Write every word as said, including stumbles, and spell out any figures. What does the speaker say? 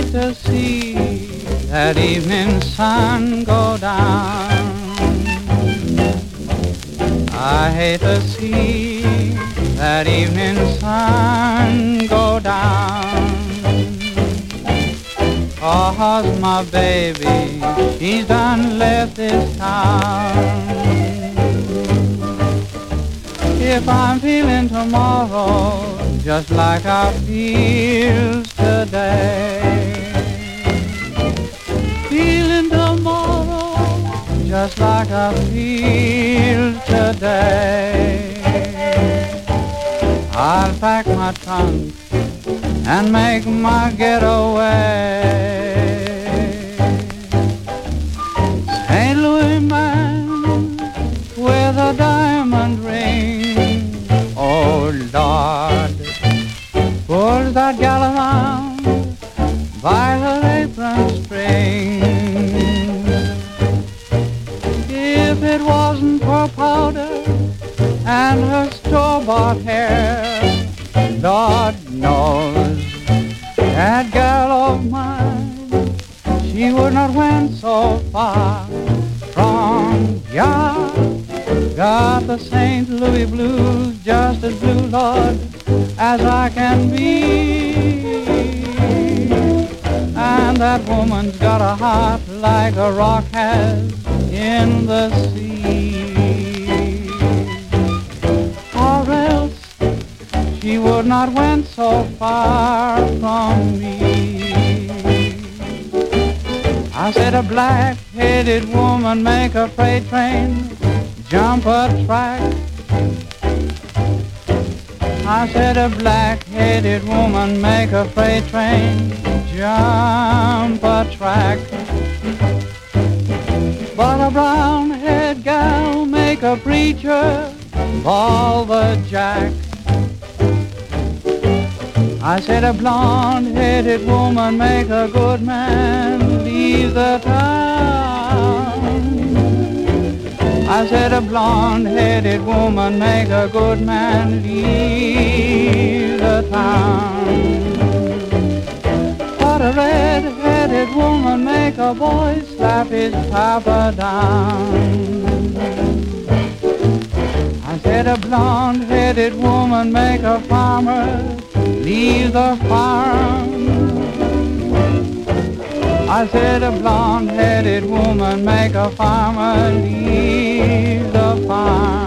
hate to see that evening sun go down. I hate to see that evening sun go down. 'Cause my baby, she's done left this town. If I'm feeling tomorrow just like I feel today, feeling tomorrow just like I feel today, I'll pack my trunk and make my getaway. Saint Louis man with a diamond ring, oh Lord, pulls that gal around by her apron string. If it wasn't for powder and her store-bought hair, Lord knows that gal of mine, she would not went so far from ya. Got the Saint Louis blues, just as blue, Lord, as I can be. And that woman's got a heart like a rock has in the sea. Or else she would not went so far from me. I said a black-headed woman make a freight train jump a track. I said a black-headed woman make a freight train jump a track. But a brown-haired gal make a preacher ball the jack. I said a blonde-headed woman make a good man leave the town. I said a blonde-headed woman make a good man leave the town. But a red-headed woman make a boy slap his papa down. I said a blonde-headed woman make a farmer leave the farm. I said a blonde-headed woman make a farmer leave the farm.